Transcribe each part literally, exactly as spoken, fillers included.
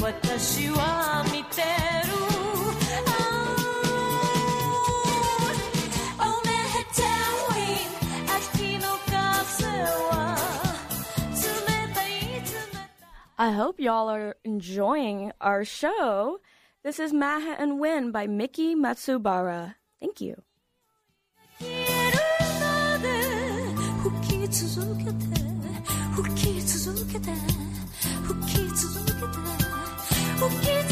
私は見てる Oh, Manhattan Wind 秋の風は冷たい冷たい I hope y'all are enjoying our show. This is Manhattan Wind by Miki Matsubara. Thank you. 吹き続けて吹き続けて吹き続けて吹き続けて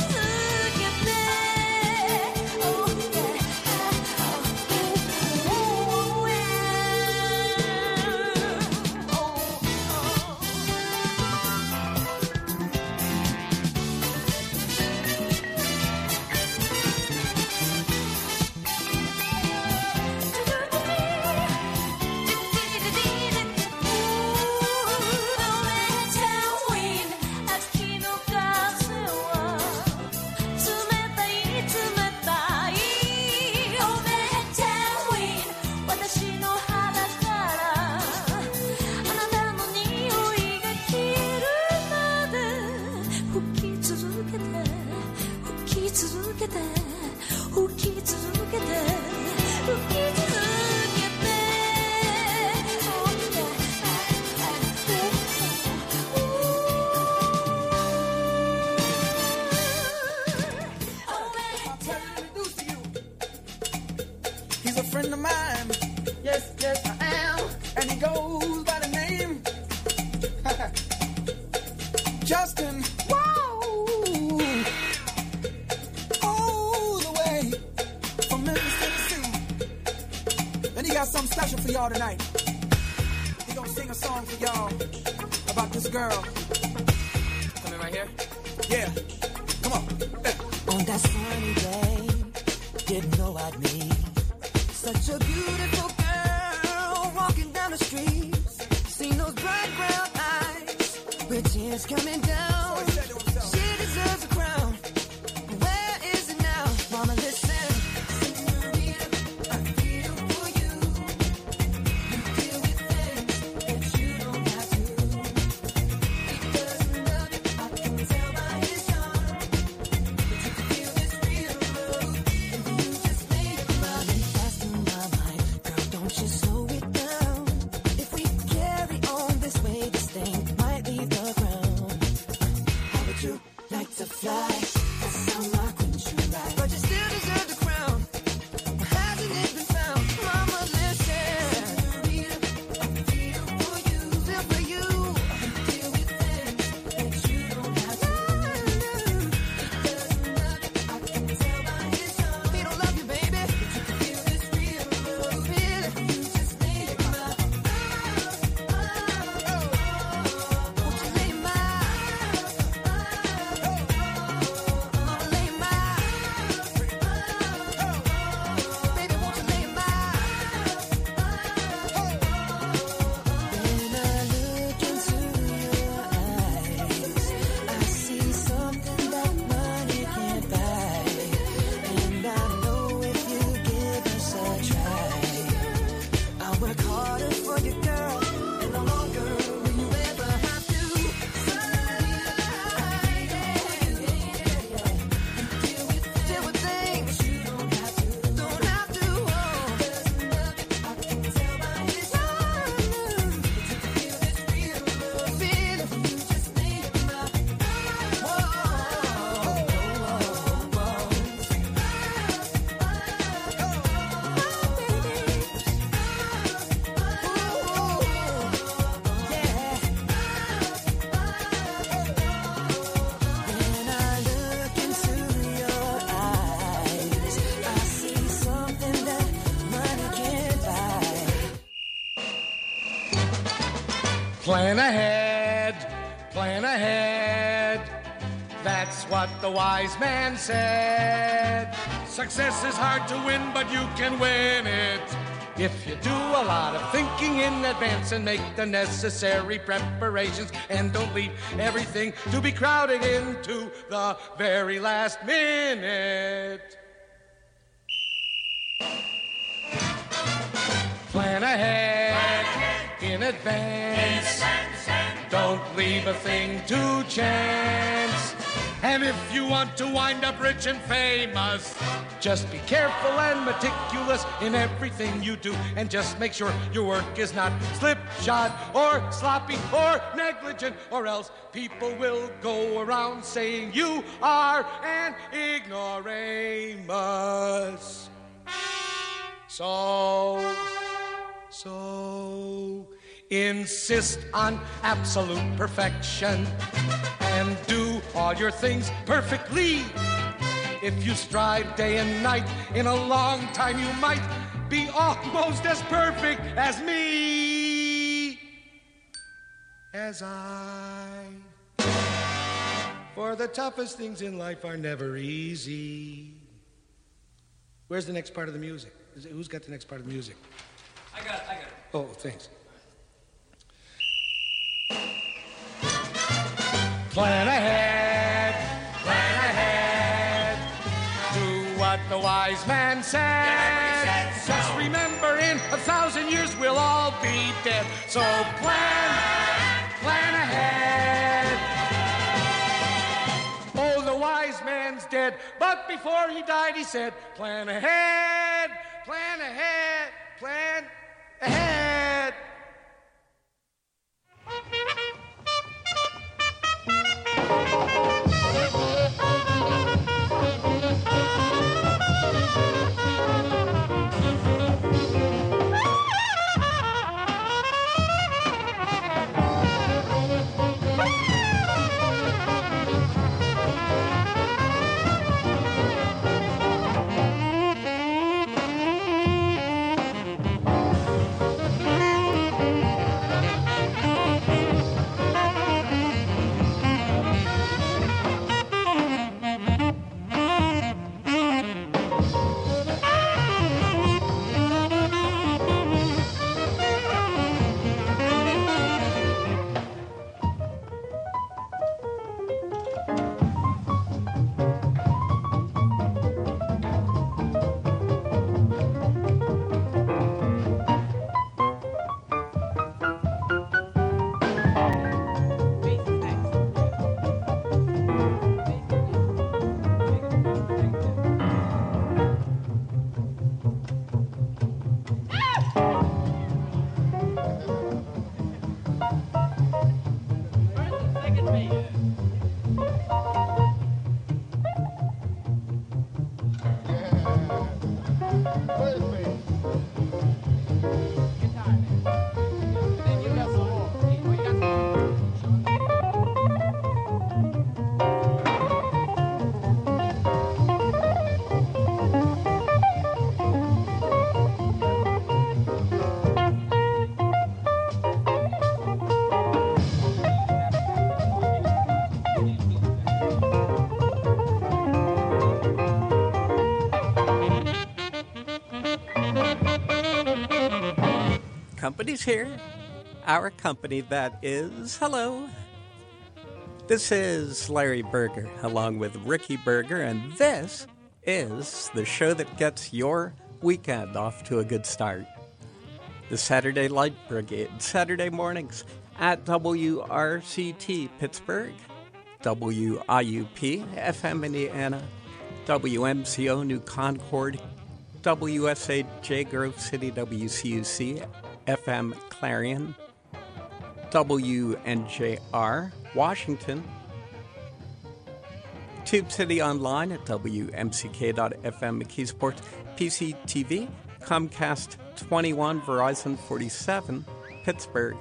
Oh yeah Oh yeah Oh He's a friend of mine. Yes, yes, I am. And he goes by the name Justin. Whoa! All the way from Memphis, Tennessee. And he got something special for y'all tonight. He gonna sing a song for y'all about this girl. Come in right here? Yeah. Come on. Yeah. On that sunny day, didn't know I'd meet such a beautiful girl walking down the street. Seen those bright brown eyes with tears coming down. She deserves a crown. Where is it now? Mama, listen. I feel for you. You deal with things that you don't have to. He doesn't love you, I can tell by his charm. But you can feel this real love. And you just think about it. Fast in my mind, girl, don't you slow it down. If we carry on this way, this thing might leave the ground. How would you like to fly? That's how my queen should ride. But you still deserve the crown. Why hasn't it been found? Mama, listen. I feel for you, feel for you. You deal with things that you don't have to. He doesn't love you, I can tell by his charm. He don't love you, baby, but you can feel this real love. Feel it, you just think about it. Won't you lay my, mama, lay my, baby, won't you lay my. When I look into your eyes, I see something that money can't buy. And I know if you give us a try, I'll work harder for you, girl, and no longer will you ever have to. Deal with things you don't have to, don't have to. I can tell by his charm, but you can feel this real love. Feel it, you just think about it. Whoa, whoa, whoa. When I look into your eyes, I see something that money can't buy. Plan ahead, plan ahead. That's what the wise man said. Success is hard to win, but you can win it if you do a lot of thinking in advance and make the necessary preparations and don't leave everything to be crowded into the very last minute. Plan ahead in advance. Don't leave a thing to chance. And if you want to wind up rich and famous, just be careful and meticulous in everything you do, and just make sure your work is not slipshod or sloppy or negligent, or else people will go around saying you are an ignoramus. So, so, insist on absolute perfection and do all your things perfectly. If you strive day and night, in a long time you might be almost as perfect as me, as I. For the toughest things in life are never easy. Where's the next part of the music? Is it, who's got the next part of the music? I got it, I got it. Oh, thanks. Plan ahead, plan ahead. Do what the wise man said. Just remember, in a thousand years we'll all be dead. So plan, plan ahead. Oh, the wise man's dead, but before he died he said, plan ahead, plan ahead, plan ahead. Company's here. Our company, that is. Hello. This is Larry Berger, along with Ricky Berger, and this is the show that gets your weekend off to a good start. The Saturday Light Brigade, Saturday mornings at W R C T Pittsburgh, W I U P F M Indiana, W M C O New Concord, W S A J Grove City W C U C F M Clarion, W N J R Washington, Tube City Online at W M C K dot F M McKeesport, P C T V, Comcast twenty-one, Verizon forty-seven, Pittsburgh,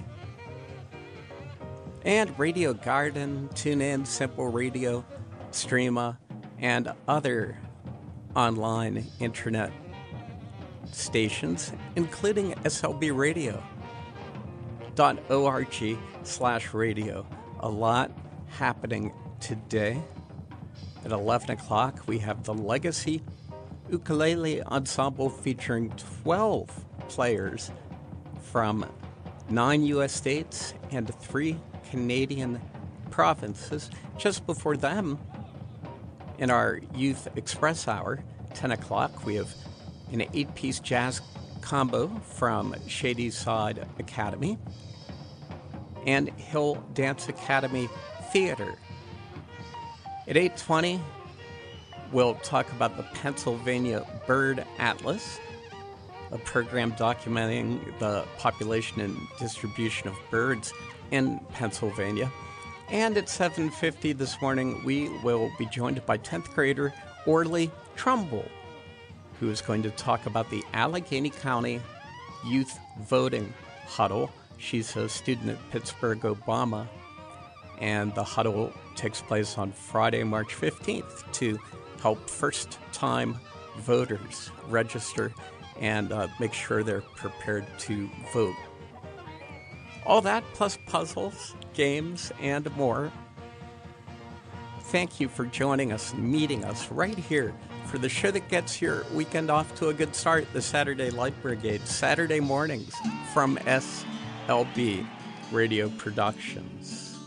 and Radio Garden, TuneIn, Simple Radio, Streama, and other online internet stations, including S L B radio dot org slash radio. A lot happening today. At eleven o'clock, we have the Legacy Ukulele Ensemble featuring twelve players from nine U S states and three Canadian provinces. Just before them, in our Youth Express Hour, ten o'clock, we have an eight-piece jazz combo from Shady Side Academy and Hill Dance Academy Theater. At eight twenty, we'll talk about the Pennsylvania Bird Atlas, a program documenting the population and distribution of birds in Pennsylvania. And at seven fifty this morning, we will be joined by tenth grader Orly Trumbull, who is going to talk about the Allegheny County Youth Voting Huddle. She's a student at Pittsburgh Obama, and the huddle takes place on Friday, March fifteenth to help first-time voters register and uh, make sure they're prepared to vote. All that plus puzzles, games, and more. Thank you for joining us and meeting us right here for the show that gets your weekend off to a good start, the Saturday Light Brigade, Saturday mornings from S L B Radio Productions.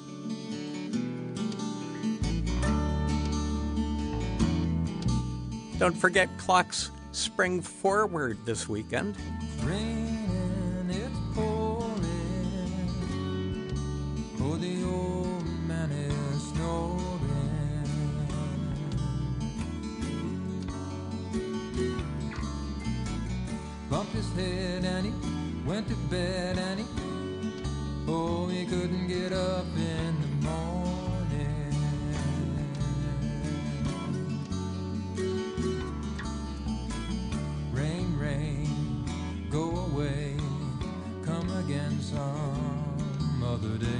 Don't forget clocks spring forward this weekend. Raining, it's pouring. Oh, the old man is snoring. Bumped his head and he went to bed and he, oh, he couldn't get up in the morning. Rain, rain, go away, come again some other day.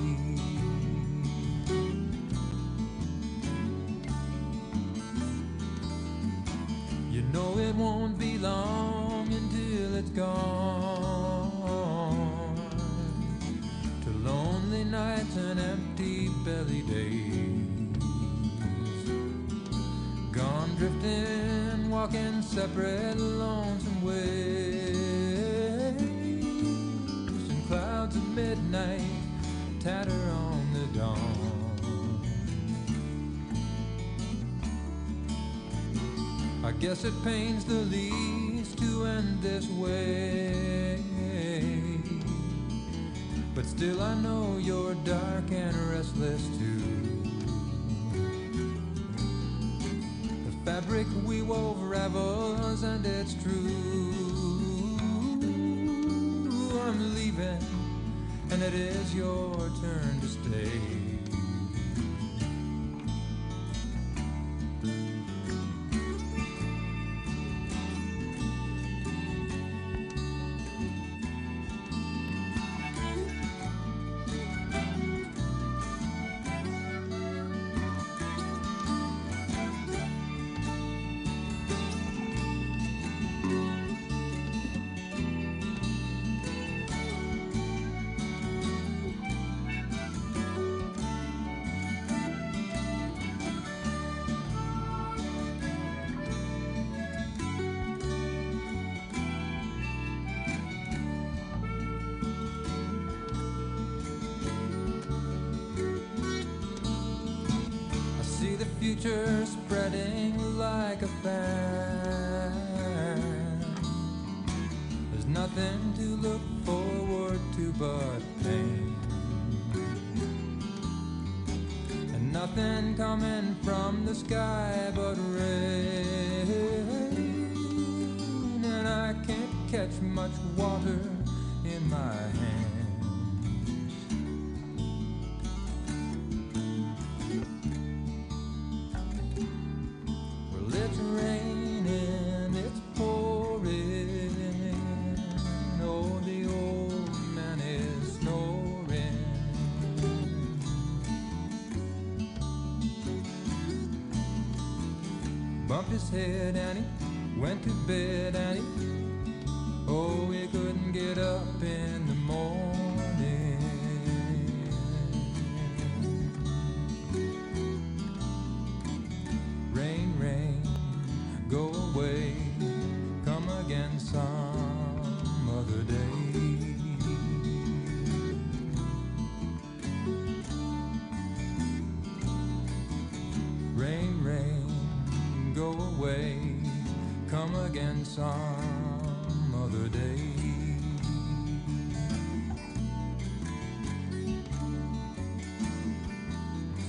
You know it won't be long until it's gone, to lonely nights and empty belly days, gone drifting, walking separate lonesome ways, and clouds of midnight tatter on the dawn. I guess it pains the least to end this way, but still I know you're dark and restless too. The fabric we wove ravels and it's true. I'm leaving and it is your turn to stay. Future spreading like a fan. There's nothing to look forward to but pain, and nothing coming from the sky but rain, and I can't catch much water in my hand. It's raining, it's pouring. Oh, the old man is snoring. Bumped his head and he went to bed and he, oh, he couldn't get up in the morning. Rain, rain, go away, come again some other day. Rain, rain, go away, come again some other day.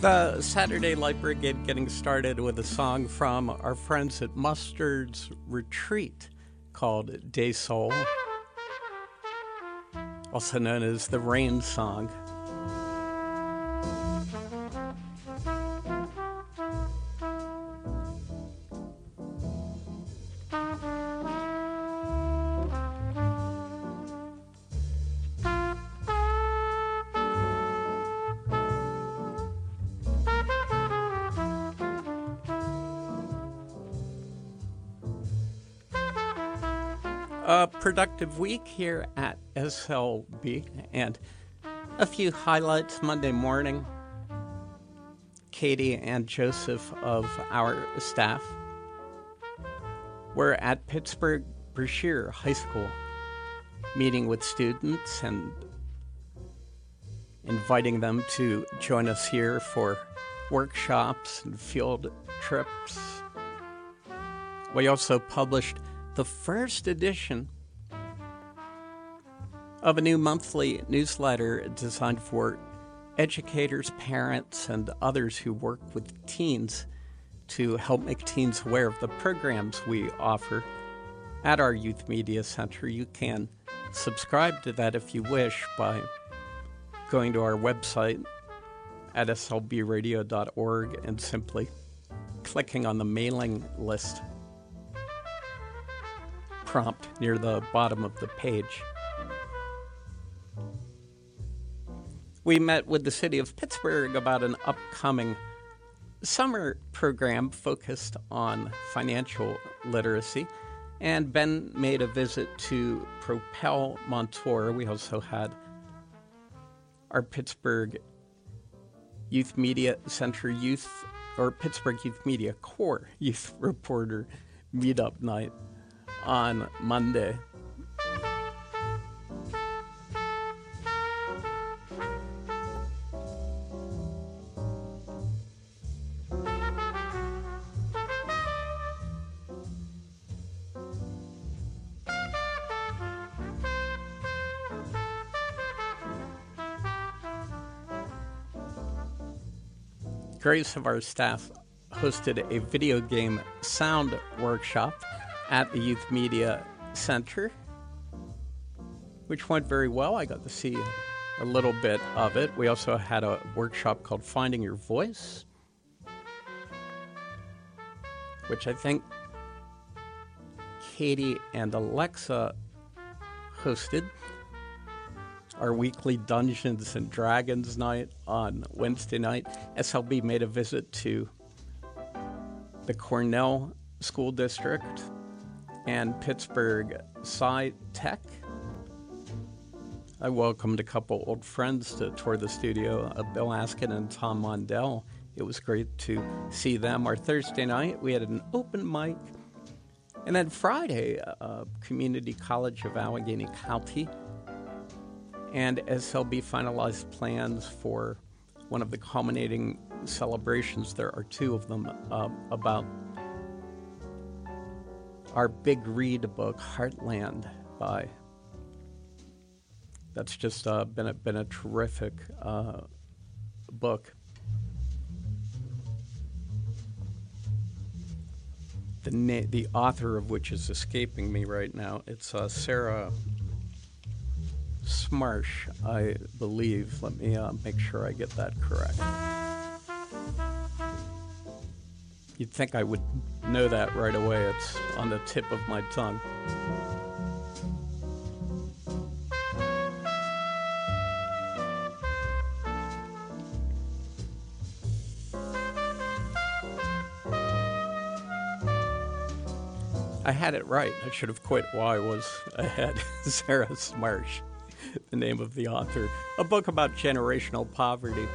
The Saturday Light Brigade getting started with a song from our friends at Mustard's Retreat called Day Soul, also known as the Rain Song. A productive week here at S L B, and a few highlights. Monday morning, Katie and Joseph of our staff were at Pittsburgh Brashear High School, meeting with students and inviting them to join us here for workshops and field trips. We also published the first edition of a new monthly newsletter designed for educators, parents, and others who work with teens to help make teens aware of the programs we offer at our Youth Media Center. You can subscribe to that if you wish by going to our website at S L B radio dot org and simply clicking on the mailing list prompt near the bottom of the page. We met with the city of Pittsburgh about an upcoming summer program focused on financial literacy, and Ben made a visit to Propel Montour. We also had our Pittsburgh Youth Media Center Youth, or Pittsburgh Youth Media Corps Youth Reporter Meetup Night on Monday. Grace of our staff hosted a video game sound workshop at the Youth Media Center, which went very well. I got to see a little bit of it. We also had a workshop called Finding Your Voice, which I think Katie and Alexa hosted. Our weekly Dungeons and Dragons night on Wednesday night. S L B made a visit to the Cornell School District and Pittsburgh Sci Tech. I welcomed a couple old friends to tour the studio, uh, Bill Askin and Tom Mondell. It was great to see them. Our Thursday night, we had an open mic. And then Friday, uh, Community College of Allegheny County and S L B finalized plans for one of the culminating celebrations. There are two of them uh, about our big read book, Heartland, by that's just uh, been a, been a terrific uh, book. The na- the author of which is escaping me right now. It's uh, Sarah Smarsh, I believe. Let me uh, make sure I get that correct. You'd think I would know that right away. It's on the tip of my tongue. I had it right. I should have quit while I was ahead. Sarah Smarsh, the name of the author. A book about generational poverty.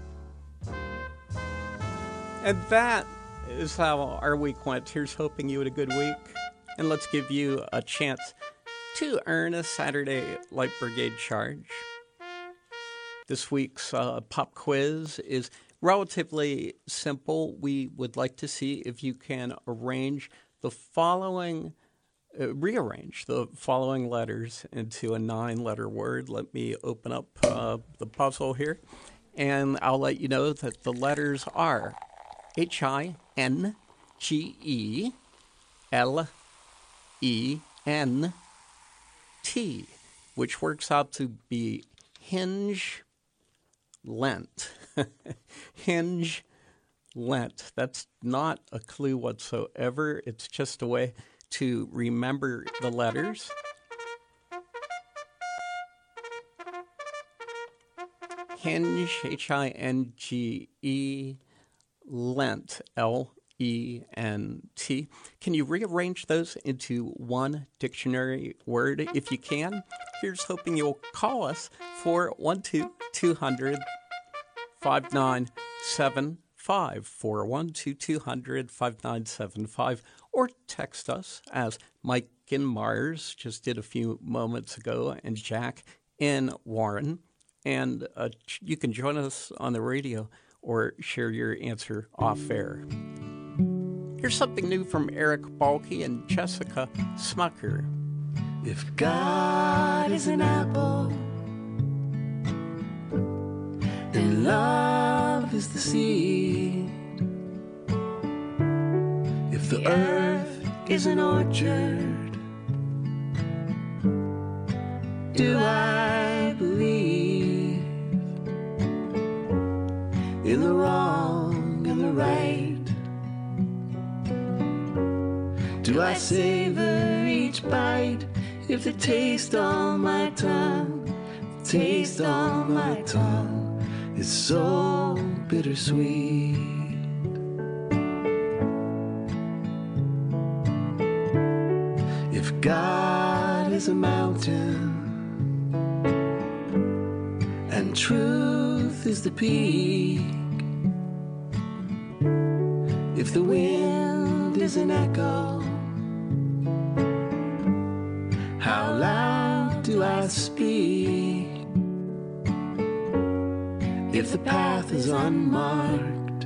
And that is how our week went. Here's hoping you had a good week. And let's give you a chance to earn a Saturday Light Brigade charge. This week's uh, pop quiz is relatively simple. We would like to see if you can arrange the following, uh, rearrange the following letters into a nine-letter word. Let me open up uh, the puzzle here. And I'll let you know that the letters are H I N G E L E N T, which works out to be Hinge Lent. Hinge Lent. That's not a clue whatsoever. It's just a way to remember the letters. Hinge, H I N G E, Lent, L E N T. Can you rearrange those into one dictionary word if you can? Here's hoping you'll call us for one two two hundred five nine seven five, four one two two hundred five nine seven five, or text us as Mike in Mars just did a few moments ago and Jack in Warren. And uh, you can join us on the radio or share your answer off air. Here's something new from Eric Balke and Jessica Smucker. If God is an apple and love is the seed, if the earth is an orchard, do I believe in the wrong and the right? Do I savor each bite if the taste on my tongue, the taste on my tongue is so bittersweet? If God is a mountain and truth is the peak, if the wind is an echo, how loud do I speak? If the path is unmarked,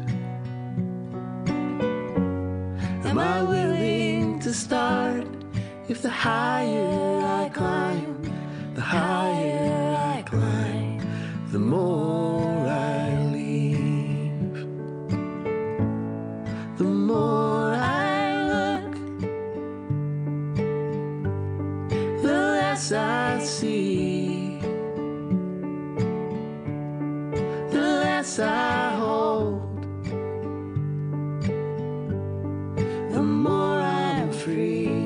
am I willing to start? If the higher I climb, the higher I climb, the more I leave. The more I look, the less I see, the less I hold, the more I'm free.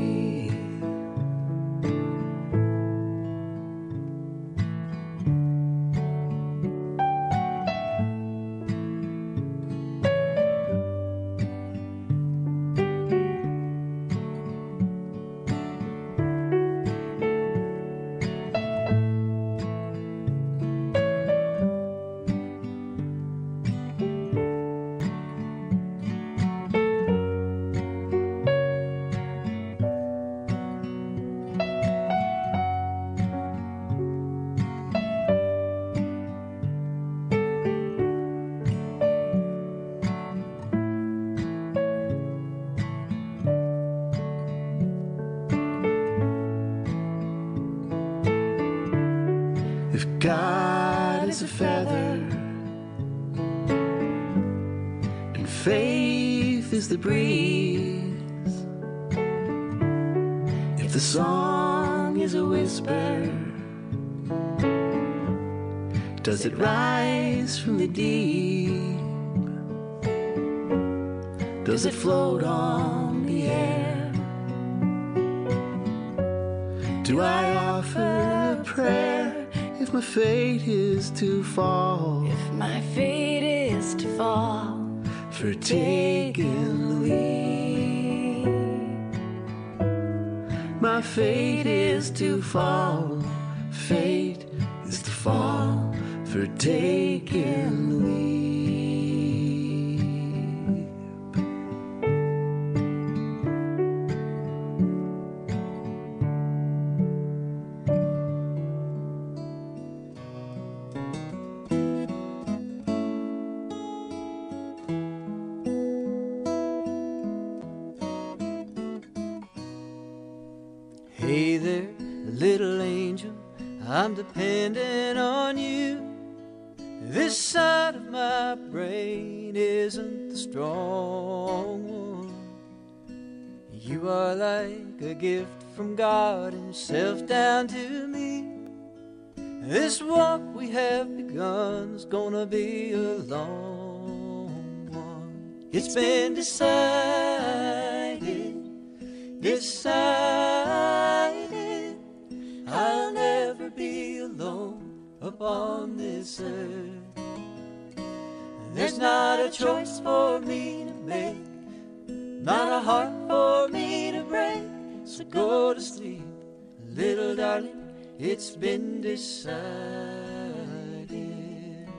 If God is a feather and faith is the breeze, if the song is a whisper, does it rise from the deep? Does it float on the air? Do I offer a prayer if my fate is to fall? If my fate is to fall, for taking the lead. My fate is to fall, fate is to fall, for taking the lead. Hey there, little angel, I'm depending on you. This side of my brain isn't the strong one. You are like a gift from God himself down to me. This walk we have begun is gonna be a long one. It's been decided, decided, I'll never be alone upon this earth. There's not a choice for me to make, not a heart for me to break. So go to sleep, little darling, it's been decided.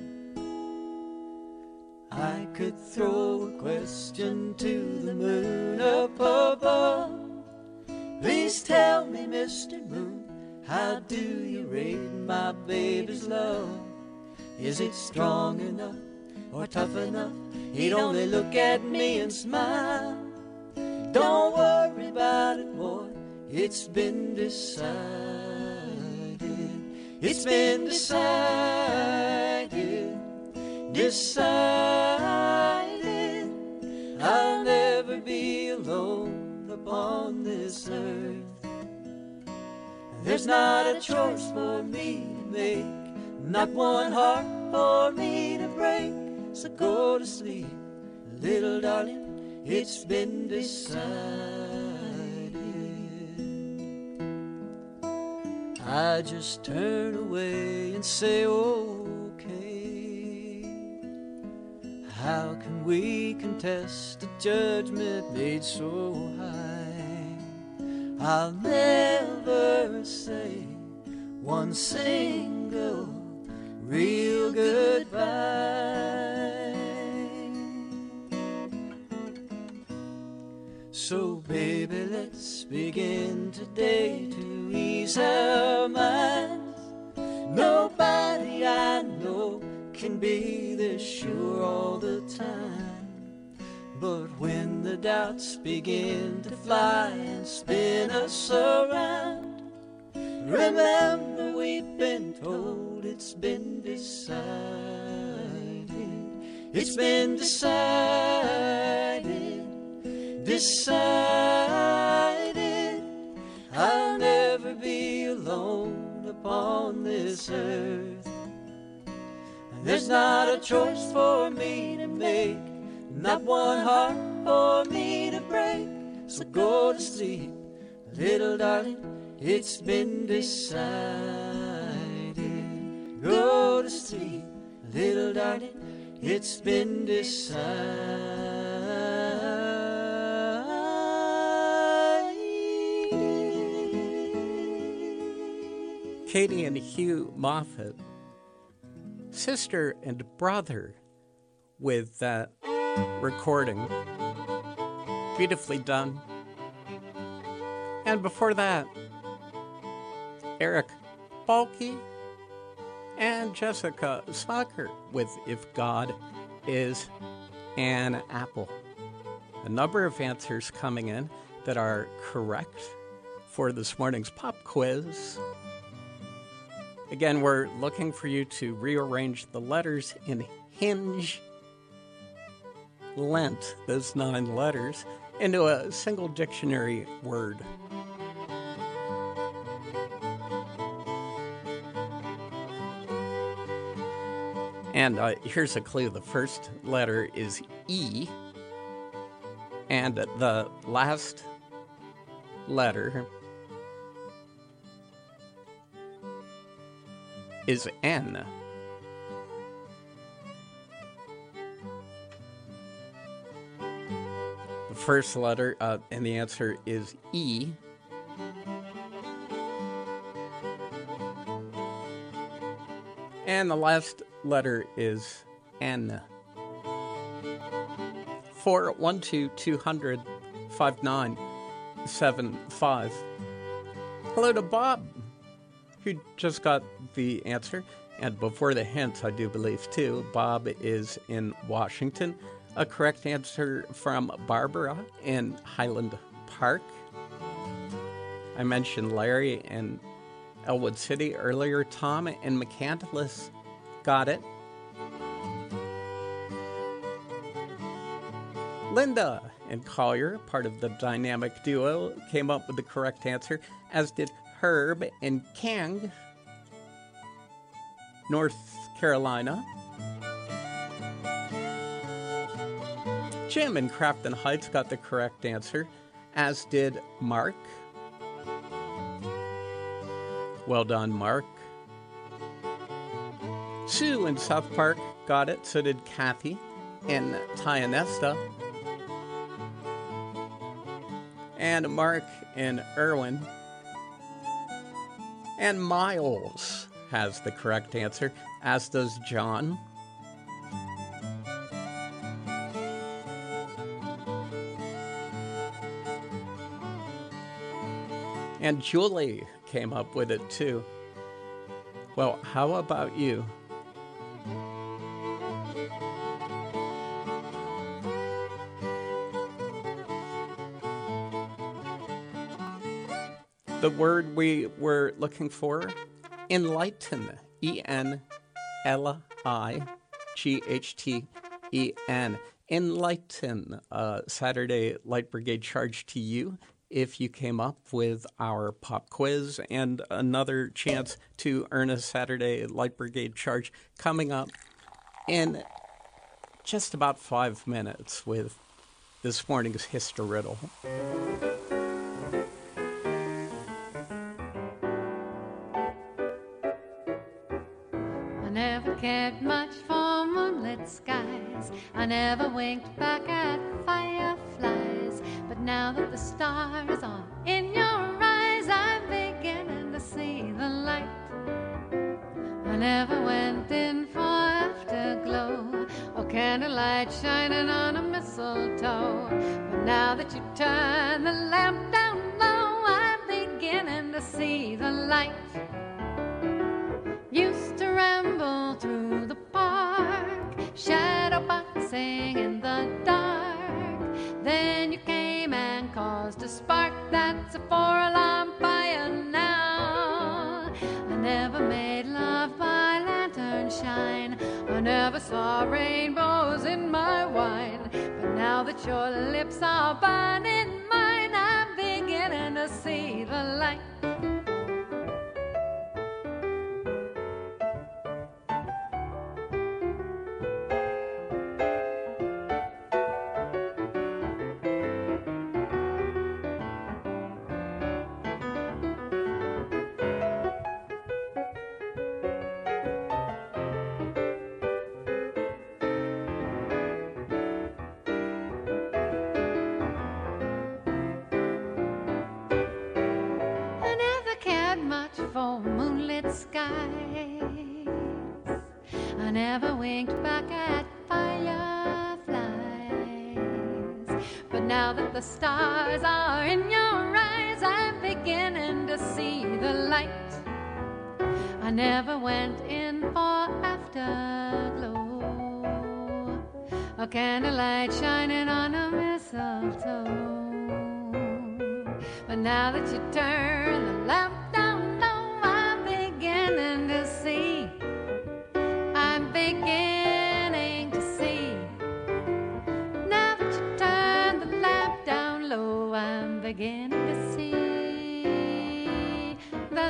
I could throw a question to the moon up above. Please tell me, Mister Moon, how do you rate my baby's love? Is it strong enough or tough enough? He'd only look at me and smile. Don't worry about it, boy, it's been decided. It's been decided, decided, I'll never be alone upon this earth. There's not a choice for me to make, not one heart for me to break. So go to sleep, little darling, it's been decided. I just turn away and say, okay. How can we contest a judgment made so high? I'll never say one single real goodbye. So baby, let's begin today to ease our minds. Nobody I know can be this sure all the time. But when the doubts begin to fly and spin us around, remember we've been told it's been decided. It's been decided, decided, I'll never be alone upon this earth. There's not a choice for me to make, not one heart for me to break. So go to sleep, little darling, it's been decided. Go to sleep, little darling, it's been decided. Katie and Hugh Moffat, sister and brother, with that recording. Beautifully done. And before that, Eric Balke and Jessica Smocker with If God Is an Apple. A number of answers coming in that are correct for this morning's pop quiz. Again, we're looking for you to rearrange the letters in hinge lent, those nine letters, into a single dictionary word. And uh, here's a clue. The first letter is E, and the last letter is N. The first letter, uh, and the answer is E. And the last letter is N. four one two two hundred five nine seven five. Hello to Bob, who just got the answer. And before the hint, I do believe, too, Bob is in Washington. A correct answer from Barbara in Highland Park. I mentioned Larry in Elwood City earlier. Tom in McCandless got it. Linda and Collier, part of the dynamic duo, came up with the correct answer, as did Herb and Kang, North Carolina. Jim in Crafton Heights got the correct answer, as did Mark. Well done, Mark. Sue in South Park got it, so did Kathy in Tionesta. And Mark in Irwin. And Miles has the correct answer, as does John. And Julie came up with it too. Well, how about you? The word we were looking for, enlighten, E N L I G H T E N. Enlighten, uh, Saturday Light Brigade charge to you if you came up with our pop quiz, and another chance to earn a Saturday Light Brigade charge coming up in just about five minutes with this morning's Historiddle. I never cared much for moonlit skies. I never winked back at fireflies. But now that the stars are in your eyes, I'm beginning to see the light. I never went in for afterglow or candlelight shining on a mistletoe. But now that you turn the lamp down low, I'm beginning to see the light. Used to ramble through the park, shadow boxing in the dark. Then you came and caused a spark. That's a four-alarm fire now. I never made love by lantern shine. I never saw rainbows in my wine. But now that your lips are burning mine, I'm beginning to see the light. For moonlit skies, I never winked back at fireflies. But now that the stars are in your eyes, I'm beginning to see the light. I never went in for afterglow, a candlelight shining on a mistletoe. But now that you turn the lamp down, beginning to see, I'm beginning to see. Now that you turn the lamp down low, I'm beginning to see the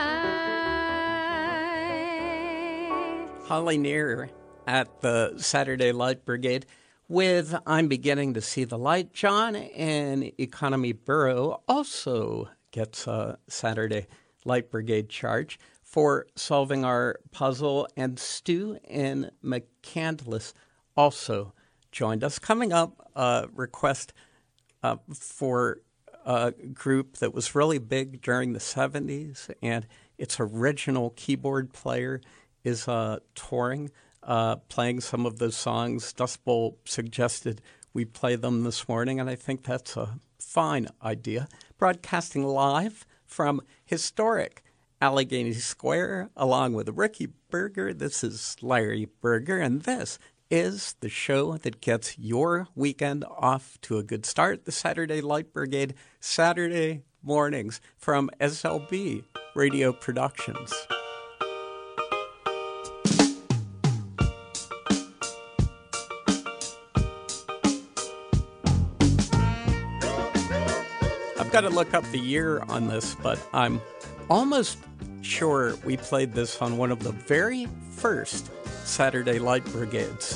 light. Holly Near at the Saturday Light Brigade with I'm Beginning to See the Light. John in Economy Borough also gets a Saturday Light Brigade charge for solving our puzzle, and Stu in McCandless also joined us. Coming up, a request uh, for a group that was really big during the seventies, and its original keyboard player is uh, touring, uh, playing some of those songs. Dust Bowl suggested we play them this morning, and I think that's a fine idea. Broadcasting live from historic Allegheny Square, along with Ricky Berger. This is Larry Berger, and this is the show that gets your weekend off to a good start. The Saturday Light Brigade, Saturday mornings from S L B Radio Productions. got to look up the year on this, but I'm almost sure we played this on one of the very first Saturday Light Brigades.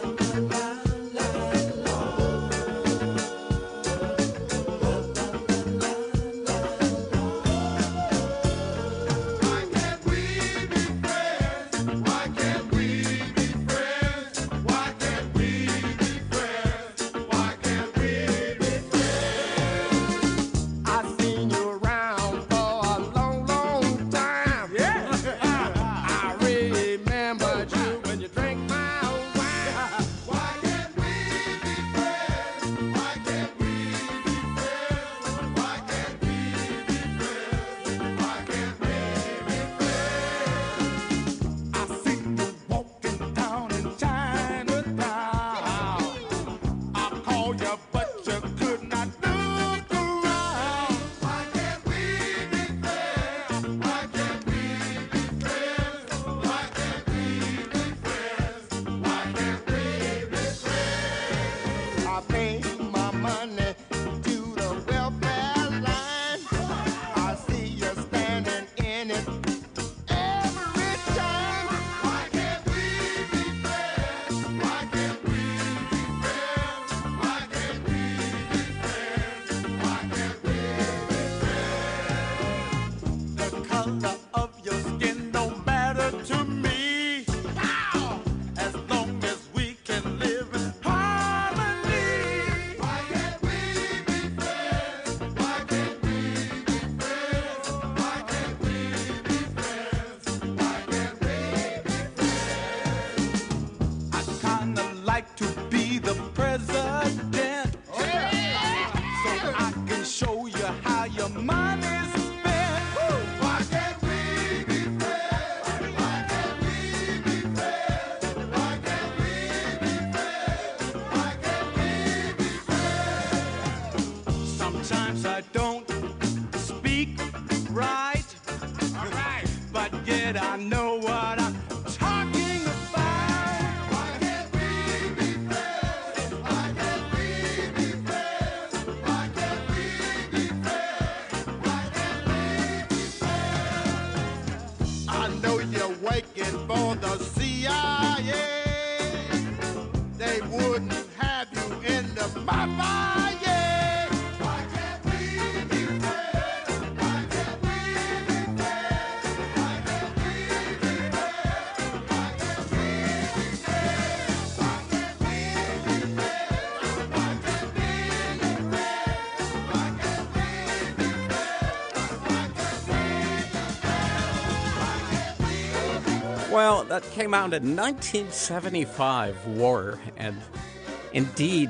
Well, that came out in nineteen seventy-five, War, and indeed,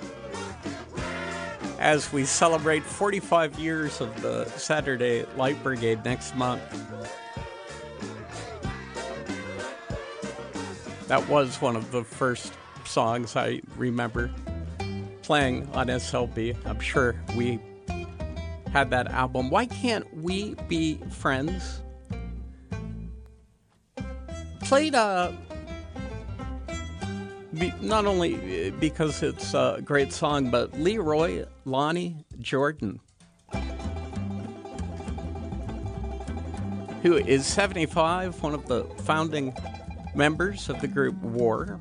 as we celebrate forty-five years of the Saturday Light Brigade next month, that was one of the first songs I remember playing on S L B. I'm sure we had that album. Why Can't We Be Friends? Played uh, be, not only because it's a great song, but Leroy Lonnie Jordan, who is seventy-five, one of the founding members of the group War,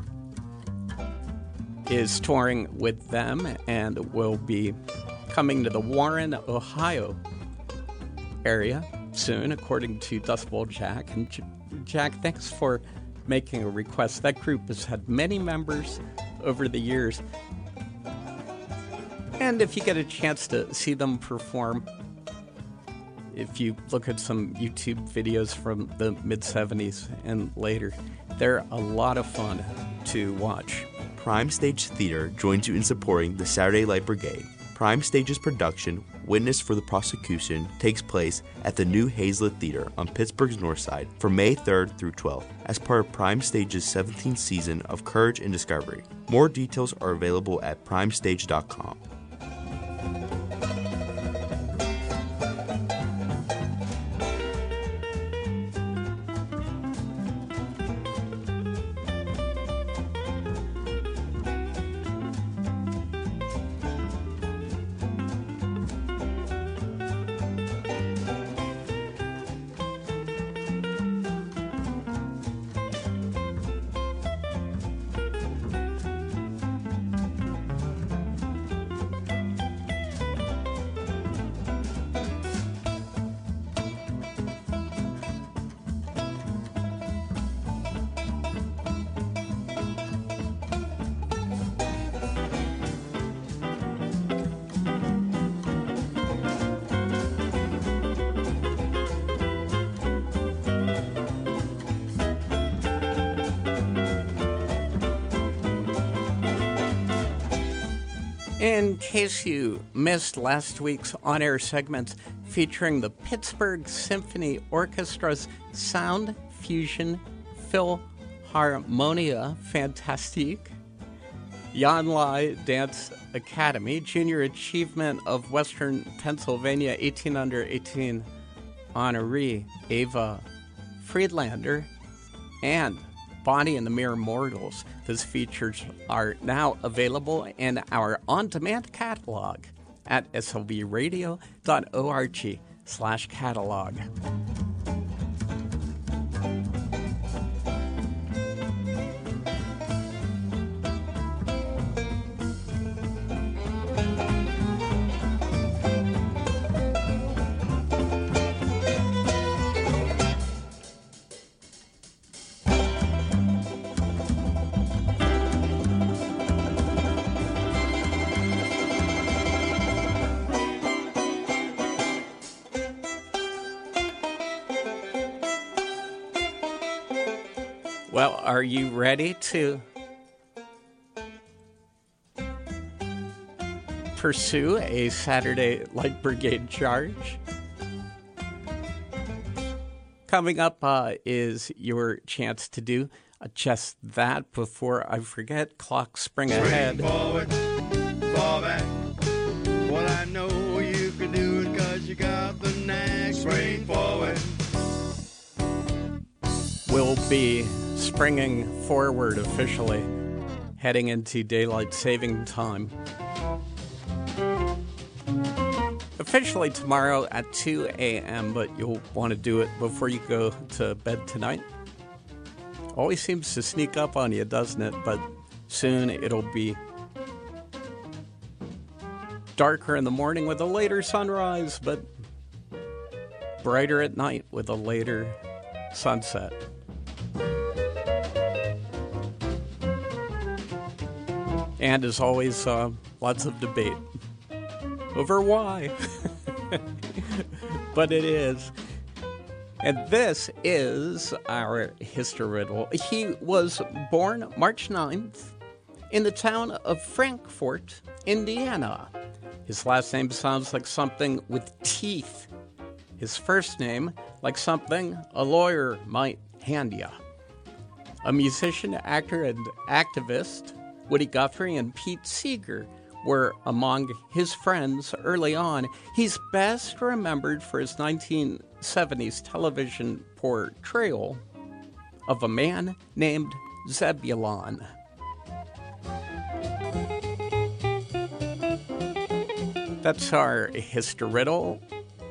is touring with them and will be coming to the Warren, Ohio area soon, according to Dust Bowl Jack. And Jack, thanks for making a request. That group has had many members over the years. And if you get a chance to see them perform, if you look at some YouTube videos from the mid-seventies and later, they're a lot of fun to watch. Prime Stage Theater joins you in supporting the Saturday Light Brigade. Prime Stage's production, Witness for the Prosecution, takes place at the New Hazlitt Theater on Pittsburgh's North Side from May third through twelfth as part of Prime Stage's seventeenth season of Courage and Discovery. More details are available at prime stage dot com. In case you missed last week's on-air segments featuring the Pittsburgh Symphony Orchestra's Sound Fusion Philharmonia Fantastique, Jan Lai Dance Academy, Junior Achievement of Western Pennsylvania eighteen under eighteen honoree Ava Friedlander, and Bonnie and the Mere Mortals. Those features are now available in our on-demand catalog at s l b radio dot org slash catalog. Well, are you ready to pursue a Saturday Light Brigade charge? Coming up uh, is your chance to do uh, just that. Before I forget, clock spring ahead. Spring forward, fall back. What I know you can do it 'cause you got the knack. Spring forward. We'll be springing forward officially, heading into daylight saving time. Officially tomorrow at two a.m., but you'll want to do it before you go to bed tonight. Always seems to sneak up on you, doesn't it? But soon it'll be darker in the morning with a later sunrise, but brighter at night with a later sunset. And as always, uh, lots of debate over why. But it is. And this is our history riddle. He was born March ninth in the town of Frankfort, Indiana. His last name sounds like something with teeth. His first name like something a lawyer might hand you. A musician, actor, and activist, Woody Guthrie and Pete Seeger were among his friends early on. He's best remembered for his nineteen seventies television portrayal of a man named Zebulon. That's our history riddle.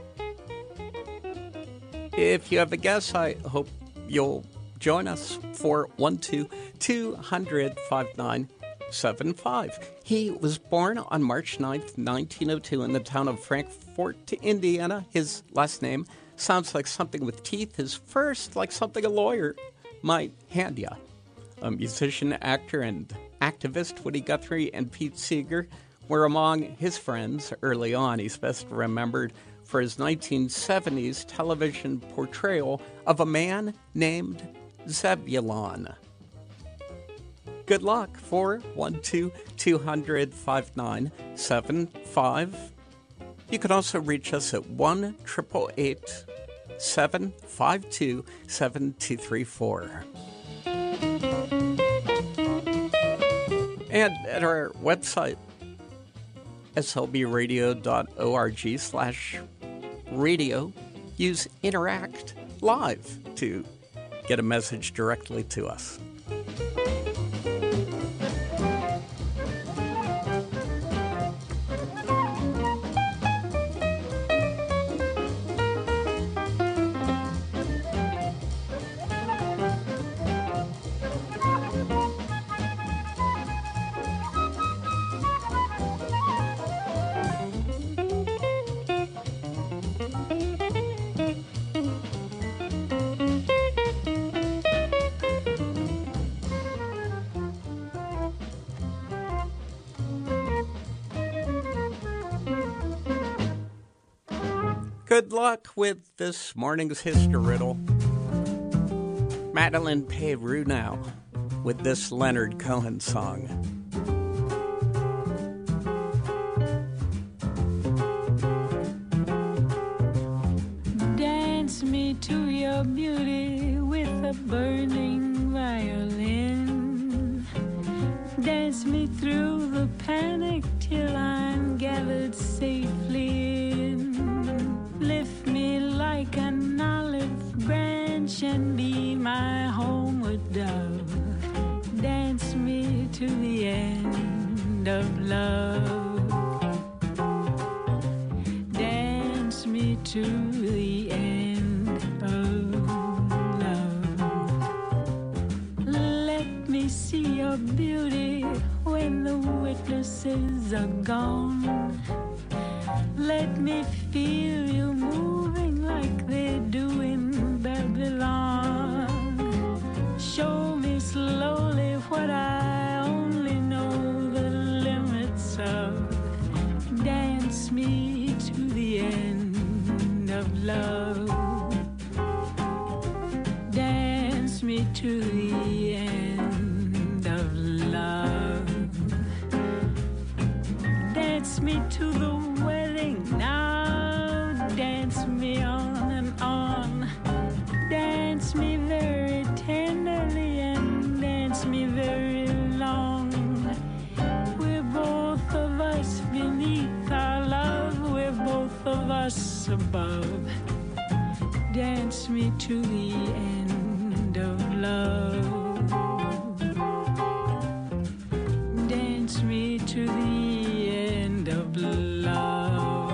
If you have a guess, I hope you'll join us for one two two hundred five nine seven five. He was born on March ninth, nineteen oh two in the town of Frankfort, Indiana. His last name sounds like something with teeth. His first like something a lawyer might hand you. A musician, actor, and activist, Woody Guthrie and Pete Seeger were among his friends early on. He's best remembered for his nineteen seventies television portrayal of a man named Zebulon. Good luck for one two two hundred five nine seven five. You can also reach us at one eight eight eight seven five two seven two three four. And at our website, s l b radio dot org slash radio, use Interact Live to get a message directly to us. Good luck with this morning's history riddle. Madeline Peyroux now with this Leonard Cohen song. a burning violin. Dance me through the panic till I'm gathered safely in. Lift me like an olive branch and be my homeward dove. Dance me to the end of love. Dance me to the end of love. Let me see your beauty when the witnesses are gone. Let me feel you moving like they do in Babylon. Show me slowly what I only know the limits of. Dance me to the end of love. Dance me to the end of love. Dance me to the wedding now. Dance me on and on. Dance me very tenderly and dance me very long. We're both of us beneath our love. We're both of us above. Dance me to the end of love. Dance me to the end of love.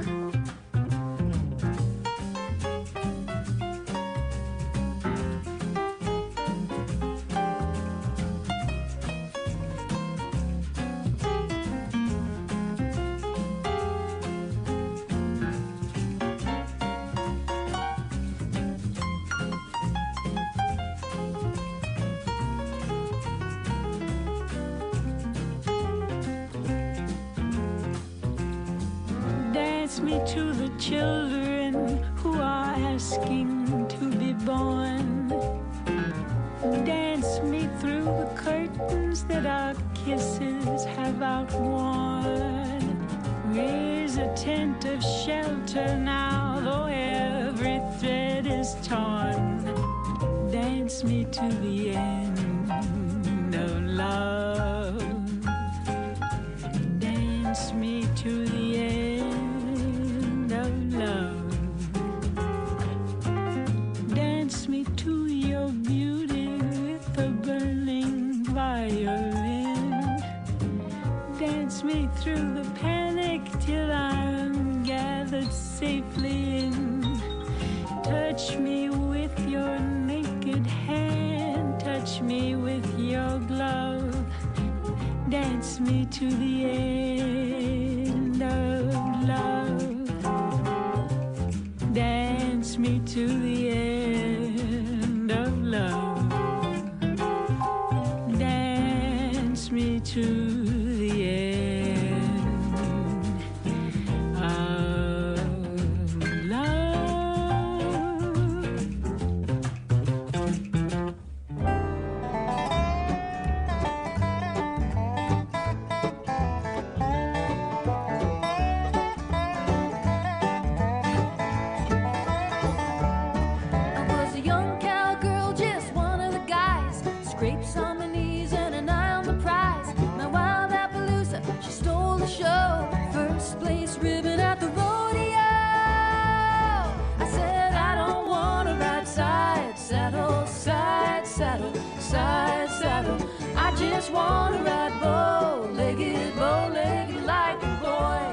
Dance me to the children who are asking to be born. Dance me through the curtains that our kisses have outworn. Raise a tent of shelter now, though every thread is torn. Dance me to the end of love. Dance me to the end of love. Dance me to your beauty with a burning violin. Dance me through the panic till I'm gathered safely in. Touch me with your naked hand. Touch me with your glove. Dance me to the end of love. Dance me to the end of love. Dance me to the end of love. I was a young cowgirl, just one of the guys. Scrapes on my knees and an eye on the prize. My wild Appaloosa, she stole the show. First place ribbon at the rodeo. I said I don't wanna ride side saddle, side saddle, side saddle. I just wanna ride bow-legged, bow-legged like the boys.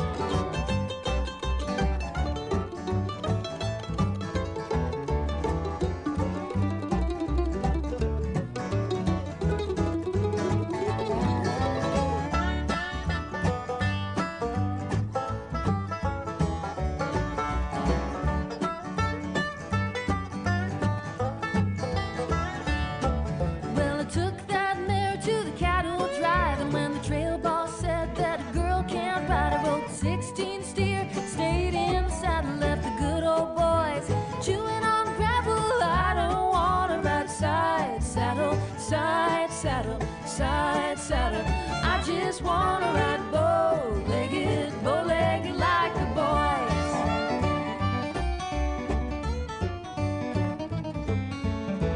Well, I took that mare to the cattle drive, and when the trail boss said that a girl can't ride, I rode sixteen steer, stayed in the saddle, left the good old boys chewing on gravel. I don't wanna ride side saddle, side saddle, side saddle. I just wanna ride bow-legged, bow-legged like the boys.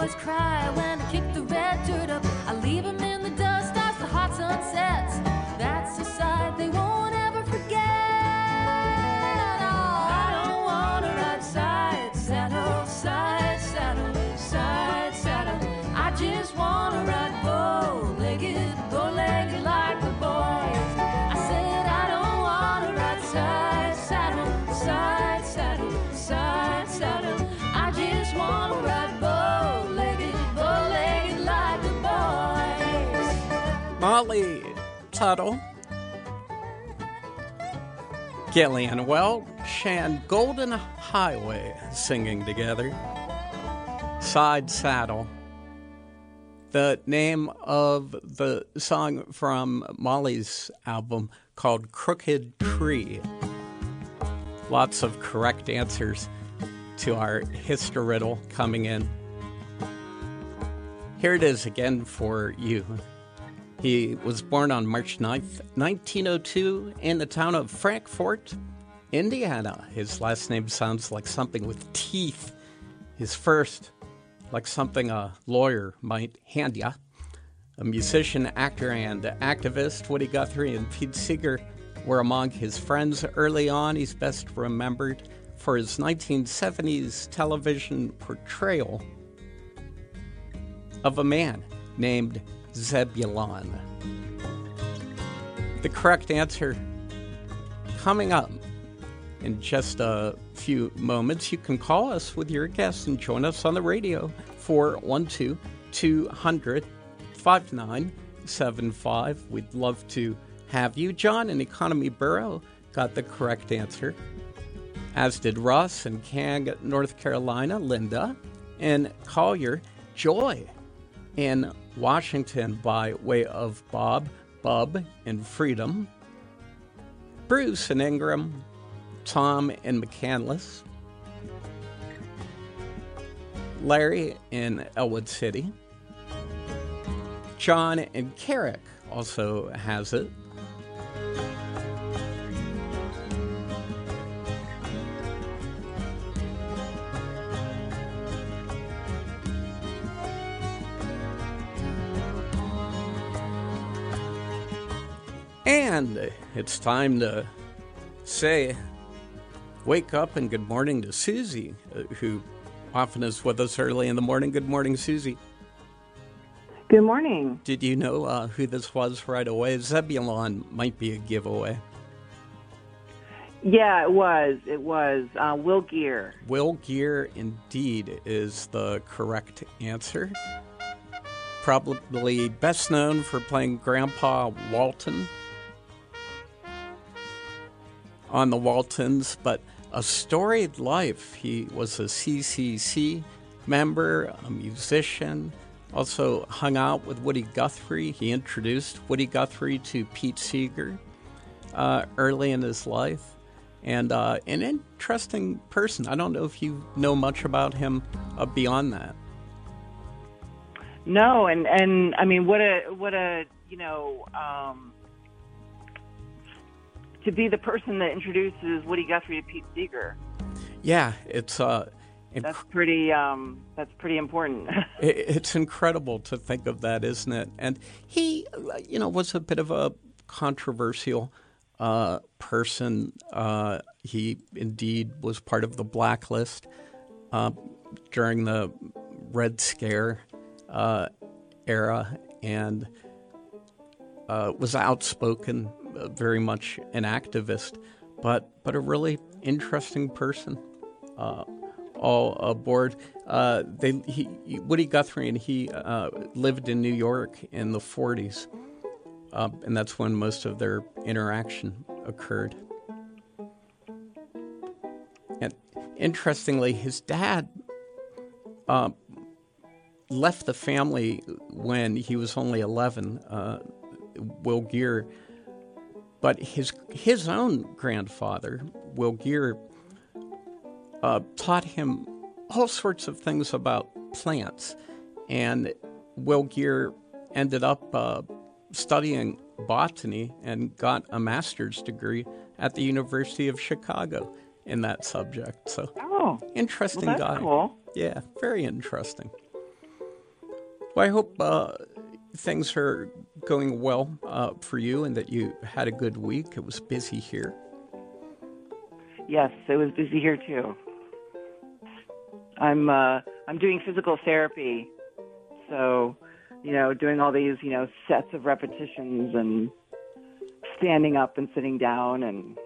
boys cry when I kick the red dirt up. I leave them in the dust as the hot sun sets. That's a sight they won't ever forget. Oh, I don't wanna ride side saddle, side saddle, side saddle. I just wanna ride bow-legged, bow-legged like the boys. I said I don't wanna ride side saddle, side saddle, side saddle. I just wanna ride bow-legged, bow-legged like the boys. Molly Tuttle, Gillian Welch, and Golden Highway singing together. Side Saddle, the name of the song from Molly's album called Crooked Tree. Lots of correct answers to our history-riddle coming in. Here it is again for you. He was born on March ninth, nineteen oh two, in the town of Frankfort, Indiana. His last name sounds like something with teeth. His first, like something a lawyer might hand ya. A musician, actor, and activist, Woody Guthrie and Pete Seeger were among his friends early on. He's best remembered for his nineteen seventies television portrayal of a man named Zebulon. The correct answer coming up in just a few moments. You can call us with your guess and join us on the radio. four one two, two hundred, five nine seven five. We'd love to have you. John in Economy Borough got the correct answer, as did Russ in Kang, North Carolina, Linda, and Collier, Joy in Washington by way of Bob, Bub in Freedom, Bruce in Ingram, Tom in McCandless, Larry in Elwood City, John in Carrick also has it. And it's time to say wake up and good morning to Susie, who often is with us early in the morning. Good morning, Susie. Good morning. Did you know uh, who this was right away? Zebulon might be a giveaway. Yeah, it was. It was uh, Will Geer. Will Geer, indeed, is the correct answer. Probably best known for playing Grandpa Walton on the Waltons, but a storied life. He was a C C C member, a musician, also hung out with Woody Guthrie. He introduced Woody Guthrie to Pete Seeger uh, early in his life, and uh, an interesting person. I don't know if you know much about him uh, beyond that. No, and, and I mean, what a, what a, you know, um, to be the person that introduces Woody Guthrie to Pete Seeger. Yeah, it's uh, inc- that's pretty. Um, that's pretty important. it, it's incredible to think of that, isn't it? And he, you know, was a bit of a controversial uh, person. Uh, he indeed was part of the blacklist uh, during the Red Scare uh, era, and uh, was outspoken. Very much an activist, but but a really interesting person. Uh, all aboard. Uh, they he, Woody Guthrie and he uh, lived in New York in the forties, uh, and that's when most of their interaction occurred. And interestingly, his dad uh, left the family when he was only eleven. Uh, Will Geer. But his his own grandfather, Will Geer, uh, taught him all sorts of things about plants. And Will Geer ended up uh, studying botany and got a master's degree at the University of Chicago in that subject. So, oh, interesting well, that's guy. Cool. Yeah, very interesting. Well, I hope uh, things are going well uh, for you and that you had a good week. It was busy here. Yes, it was busy here too. I'm uh, I'm doing physical therapy, so you know, doing all these you know sets of repetitions and standing up and sitting down, and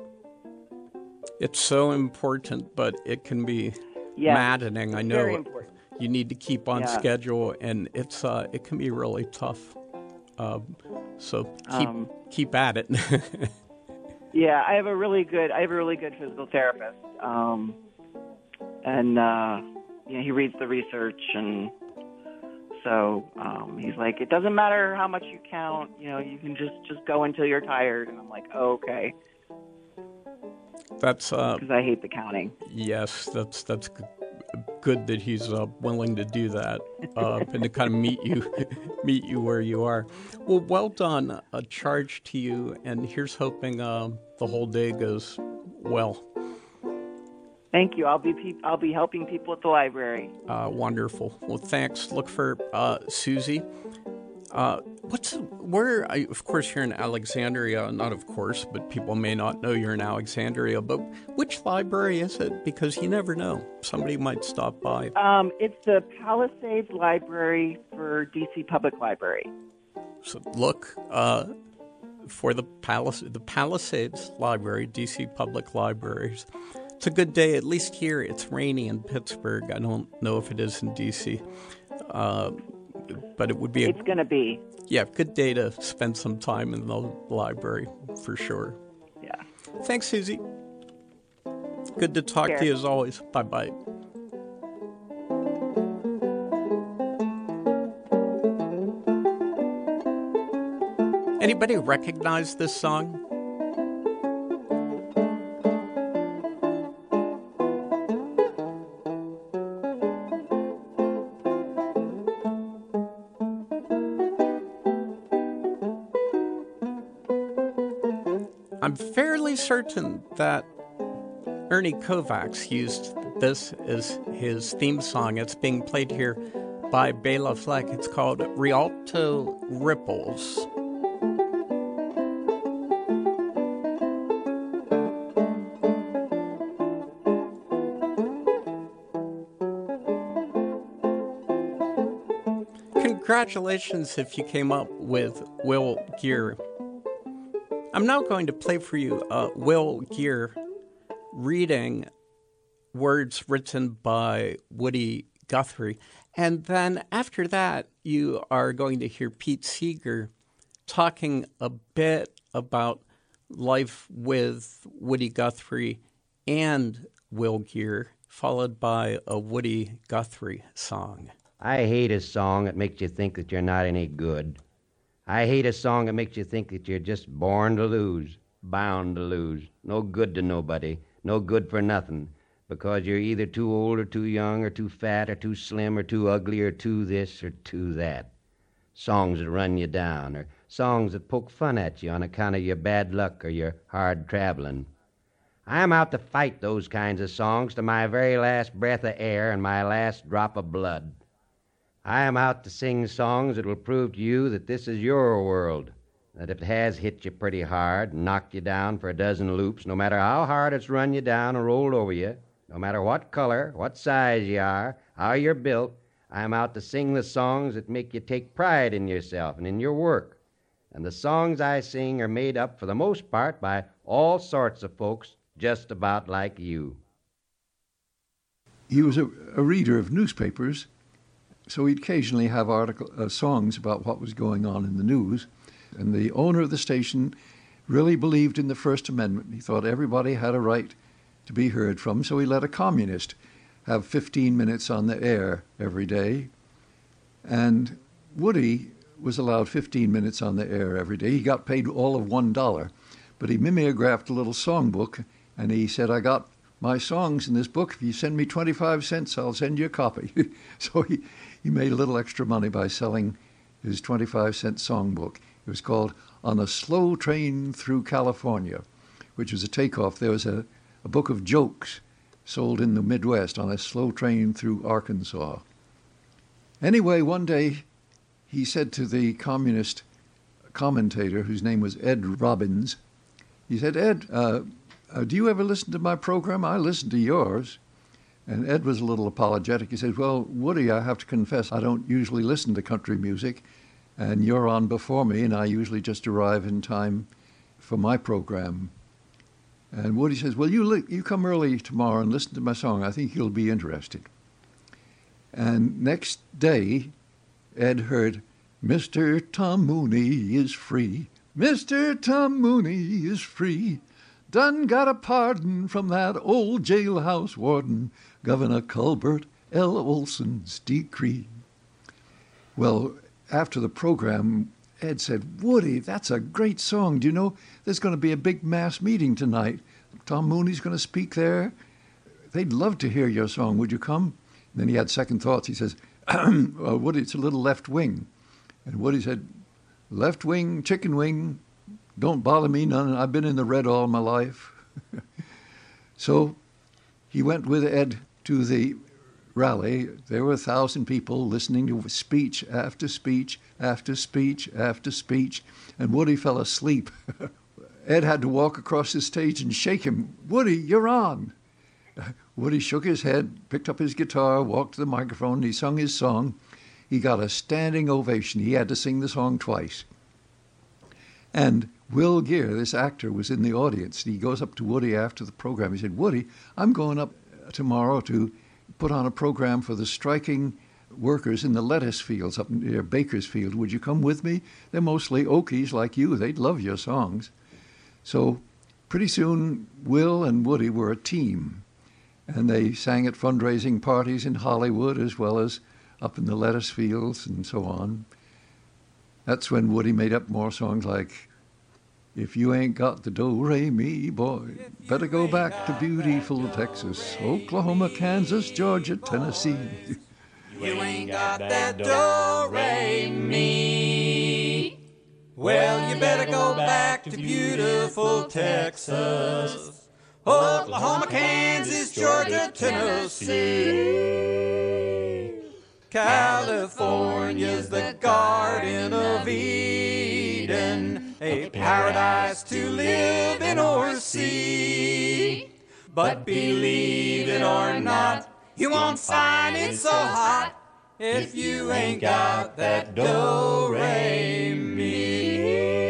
it's so important, but it can be yes, maddening. I know very important. You need to keep on Yeah. schedule, and it's uh, it can be really tough. Um, so keep Um, keep at it. Yeah, I have a really good I have a really good physical therapist, um, and uh, you know, he reads the research, and so um, he's like, it doesn't matter how much you count, you know, you can just just go until you're tired, and I'm like, oh, okay, That's uh, because I hate the counting. yes, that's that's g- good that he's uh, willing to do that uh, and to kind of meet you meet you where you are. Well, well done. A charge to you, and here's hoping uh, the whole day goes well. Thank you. I'll be pe- I'll be helping people at the library. Uh, wonderful. Well, thanks. Look for uh, Susie. Uh, what's where? I, of course, you're in Alexandria. Not of course, but people may not know you're in Alexandria. But which library is it? Because you never know. Somebody might stop by. Um, it's the Palisades Library for D C Public Library. So look uh, for the Palis- the Palisades Library, D C Public Libraries. It's a good day, at least here. It's rainy in Pittsburgh. I don't know if it is in D C, uh, but it would be a, It's going to be. yeah, good day to spend some time in the library for sure. Yeah. Thanks, Susie. Good to talk Care. to you as always. Bye bye. Anybody recognize this song? I'm fairly certain that Ernie Kovacs used this as his theme song. It's being played here by Bela Fleck. It's called Rialto Ripples. Congratulations if you came up with Will Geer. I'm now going to play for you uh, Will Geer reading words written by Woody Guthrie. And then after that, you are going to hear Pete Seeger talking a bit about life with Woody Guthrie and Will Geer, followed by a Woody Guthrie song. I hate a song that makes you think that you're not any good. I hate a song that makes you think that you're just born to lose, bound to lose, no good to nobody, no good for nothing, because you're either too old or too young or too fat or too slim or too ugly or too this or too that. Songs that run you down, or songs that poke fun at you on account of your bad luck or your hard traveling. I'm out to fight those kinds of songs to my very last breath of air and my last drop of blood. I am out to sing songs that will prove to you that this is your world, that if it has hit you pretty hard and knocked you down for a dozen loops, no matter how hard it's run you down and rolled over you, no matter what color, what size you are, how you're built, I am out to sing the songs that make you take pride in yourself and in your work. And the songs I sing are made up for the most part by all sorts of folks just about like you. He was a, a reader of newspapers, so he'd occasionally have article, uh, songs about what was going on in the news. And the owner of the station really believed in the First Amendment. He thought everybody had a right to be heard from, so he let a communist have fifteen minutes on the air every day. And Woody was allowed fifteen minutes on the air every day. He got paid all of one dollar, but he mimeographed a little songbook, and he said, I got my songs in this book. If you send me twenty-five cents, I'll send you a copy. So he, he made a little extra money by selling his twenty-five cent songbook. It was called On a Slow Train Through California, which was a takeoff. There was a, a book of jokes sold in the Midwest on a slow train through Arkansas. Anyway, one day he said to the communist commentator, whose name was Ed Robbins, he said, Ed, uh, uh, do you ever listen to my program? I listen to yours. And Ed was a little apologetic. He said, well, Woody, I have to confess, I don't usually listen to country music, and you're on before me, and I usually just arrive in time for my program. And Woody says, well, you, li- you come early tomorrow and listen to my song. I think you'll be interested. And next day, Ed heard, Mister Tom Mooney is free. Mister Tom Mooney is free. Done got a pardon from that old jailhouse warden, Governor Culbert L. Olson's decree. Well, after the program, Ed said, Woody, that's a great song. Do you know there's going to be a big mass meeting tonight? Tom Mooney's going to speak there. They'd love to hear your song. Would you come? And then he had second thoughts. He says, well, Woody, it's a little left wing. And Woody said, left wing, chicken wing, don't bother me none. I've been in the red all my life. So he went with Ed to the rally. There were a thousand people listening to speech after speech after speech after speech, and Woody fell asleep. Ed had to walk across the stage and shake him. Woody, you're on. Woody shook his head, picked up his guitar, walked to the microphone, and he sung his song. He got a standing ovation. He had to sing the song twice. And Will Geer, this actor, was in the audience. He goes up to Woody after the program. He said, Woody, I'm going up tomorrow to put on a program for the striking workers in the lettuce fields up near Bakersfield. Would you come with me? They're mostly Okies like you. They'd love your songs. So pretty soon, Will and Woody were a team. And they sang at fundraising parties in Hollywood as well as up in the lettuce fields and so on. That's when Woody made up more songs like, if you ain't got the do-re-mi, boy, better go back to beautiful Texas, Oklahoma, Kansas, Georgia, Tennessee. You ain't got that do-re-mi. Well, you better go back to beautiful Texas, Oklahoma, Kansas, Georgia, Tennessee. California's the Garden of Eden, a paradise to live in or see. But believe it or not, you won't find it so hot if you ain't got that do-re-mi.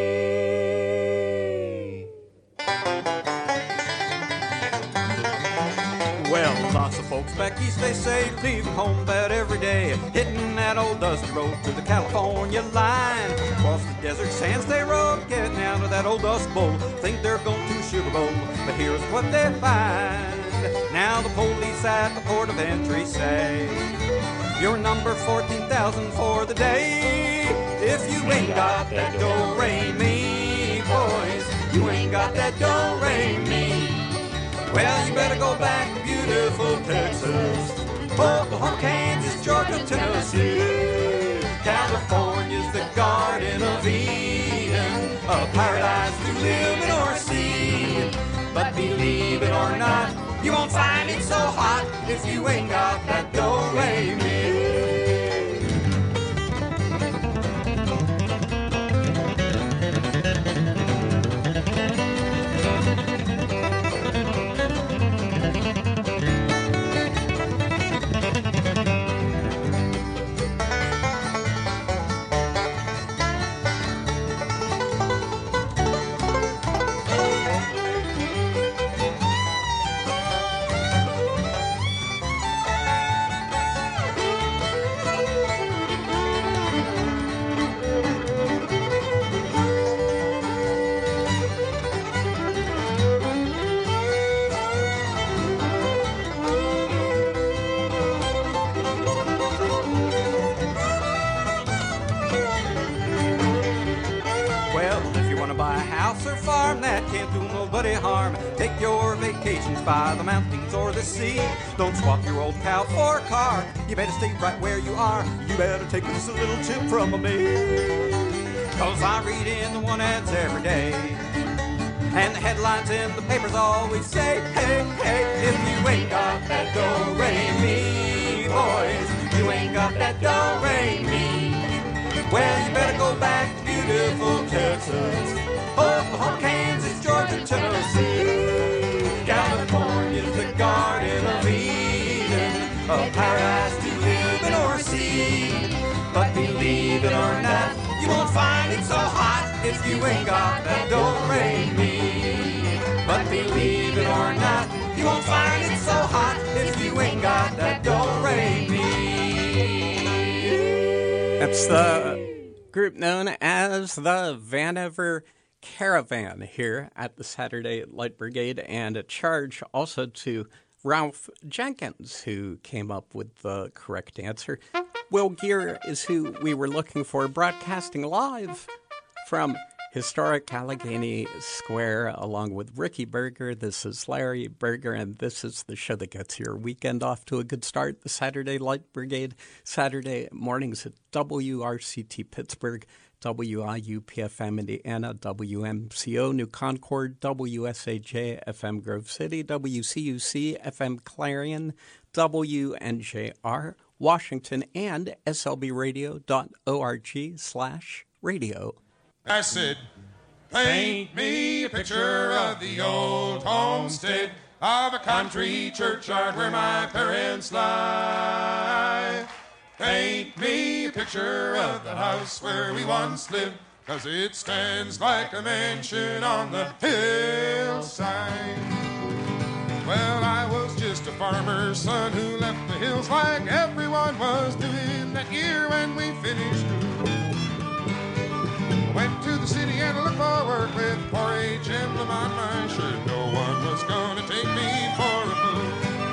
Well, lots of folks back east, they say, leaving home about every day, hitting that old dusty road to the California line. Across the desert sands they rode, getting out of that old dust bowl. Think they're going to Sugar Bowl, but here's what they find. Now the police at the port of entry say, you're number fourteen thousand for the day. If you ain't got that do-re-mi, boys, you ain't got that do-re-mi. Well, you better go back to beautiful Texas, Oklahoma, Kansas, Georgia, Tennessee. California's the Garden of Eden, a paradise to live in or see. But believe it or not, you won't find it so hot if you ain't got that do-re-mi. Harm. Take your vacations by the mountains or the sea. Don't swap your old cow for a car. You better stay right where you are. You better take this a little tip from me. Cause I read in the one ads every day, and the headlines in the papers always say, hey, hey, if you ain't got that do-re-mi, boys, you you ain't got that do-re-mi. Well, you better go back to beautiful Texas, Oklahoma, Kansas, Georgia, Tennessee. California's the Garden of Eden, a paradise to live in or see. But believe it or not, you won't find it so hot if you ain't got that do-re-mi. But believe it or not, you won't find it so hot if you ain't got that do-re-mi. That's the group known as the Vanover Caravan here at the Saturday Light Brigade, and a charge also to Ralph Jenkins, who came up with the correct answer. Will Gear is who we were looking for, broadcasting live from historic Allegheny Square, along with Ricky Berger. This is Larry Berger, and this is the show that gets your weekend off to a good start. The Saturday Light Brigade, Saturday mornings at W R C T Pittsburgh, W I U P F M Indiana, W M C O New Concord, W S A J F M Grove City, W C U C F M Clarion, W N J R Washington, and S L B radio dot org slash radio. I said, paint me a picture of the old homestead, of a country churchyard where my parents lie. Paint me a picture of the house where we once lived, 'cause it stands like a mansion on the hillside. Well, I was just a farmer's son who left the hills like everyone was doing that year when we finished school. Went to the city and looked for work with four H emblem on my shirt. No one was gonna take me for a fool.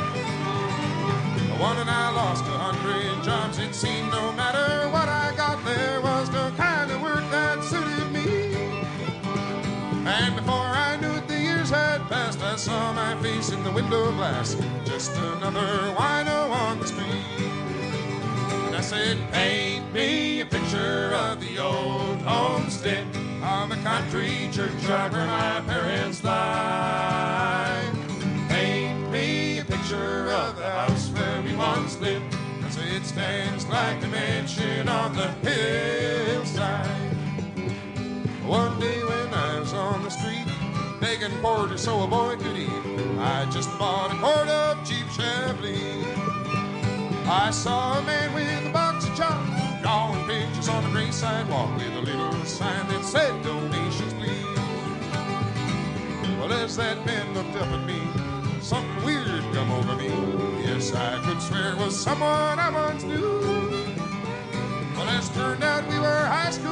I won and I lost a hundred jobs. It seemed no matter what I got, there was no kind of work that suited me. And before I knew it, the years had passed. I saw my face in the window glass, just another wino on the street. I said, paint me a picture of the old homestead, of a country churchyard where my parents lie. Paint me a picture of the house where we once lived, 'cause it stands like a mansion on the hillside. One day when I was on the street, begging quarters so a boy could eat, I just bought a quart of cheap Chablis. I saw a man with a box of chocolate, drawing pictures on the gray sidewalk with a little sign that said donations please. Well, as that man looked up at me, something weird come over me. Yes, I could swear it was someone I once knew.